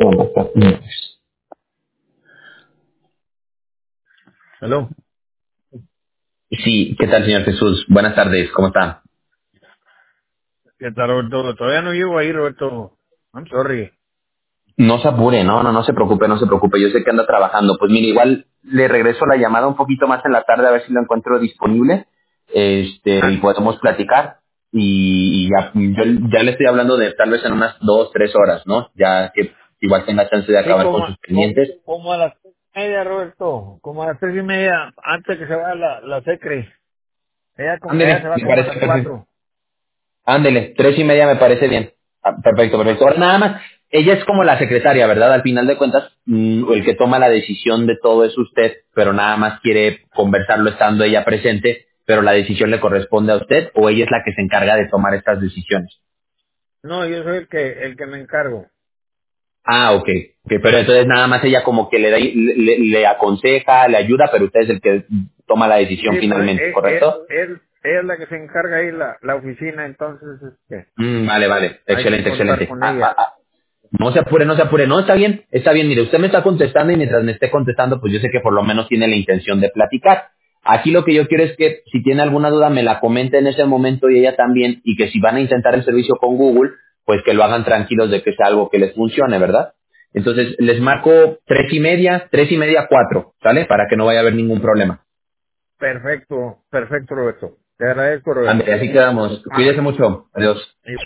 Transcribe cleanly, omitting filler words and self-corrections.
Hello. Sí, ¿qué tal, señor Jesús? Buenas tardes, ¿cómo está? ¿Qué tal, Roberto? Todavía no llego ahí, Roberto. I'm sorry. No se apure, no se preocupe, no se preocupe. Yo sé que anda trabajando. Pues mire, igual le regreso la llamada un poquito más en la tarde a ver si lo encuentro disponible, y Ah, podemos platicar. Y ya, yo ya le estoy hablando de tal vez en unas 2, 3 horas, ¿no? Ya que igual tenga chance de sí, acabar con sus pendientes. como a las 3:30, Roberto. Como a las 3:30, antes que se vaya la secre. Ella se Ándele, va me como a parece las perfecto. 4. Ándele, 3:30 me parece bien. Ah, perfecto, perfecto. Ahora nada más, ella es como la secretaria, ¿verdad? Al final de cuentas, el que toma la decisión de todo es usted, pero nada más quiere conversarlo estando ella presente, pero la decisión le corresponde a usted o ella es la que se encarga de tomar estas decisiones. No, yo soy el que me encargo. Ah, ok. Ok, pero entonces nada más ella como que le aconseja, le ayuda, pero usted es el que toma la decisión Sí, pues finalmente, ¿correcto? ella es la que se encarga ahí la oficina, entonces Vale, vale. hay que Excelente, contar excelente. con ella. No se apure, no se apure, no, está bien, mire, usted me está contestando y mientras me esté contestando, pues yo sé que por lo menos tiene la intención de platicar. Aquí lo que yo quiero es que si tiene alguna duda me la comente en ese momento y ella también, y que si van a intentar el servicio con Google, pues que lo hagan tranquilos de que sea algo que les funcione, ¿verdad? Entonces, les marco 3:30, 3:30, 4, ¿sale? Para que no vaya a haber ningún problema. Perfecto, perfecto, Roberto. Te agradezco, Roberto. Ande, así quedamos. Ah, Cuídese mucho. Adiós.